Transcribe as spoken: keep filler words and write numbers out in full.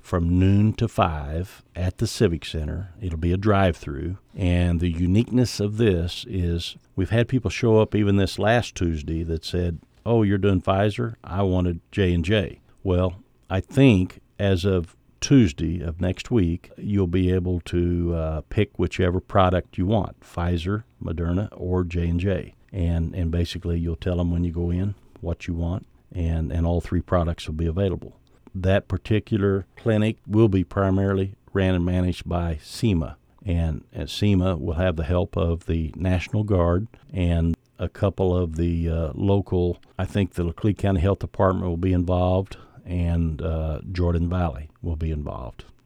from noon to five at the Civic Center. It'll be a drive-through. And the uniqueness of this is we've had people show up even this last Tuesday that said, oh, you're doing Pfizer? I wanted J and J. Well, I think as of Tuesday of next week, you'll be able to uh, pick whichever product you want, Pfizer, Moderna, or J and J. And and basically you'll tell them when you go in what you want, and, and all three products will be available. That particular clinic will be primarily ran and managed by SEMA, and, and SEMA will have the help of the National Guard and a couple of the uh, local, I think the Laclede County Health Department will be involved, and uh, Jordan Valley will be involved.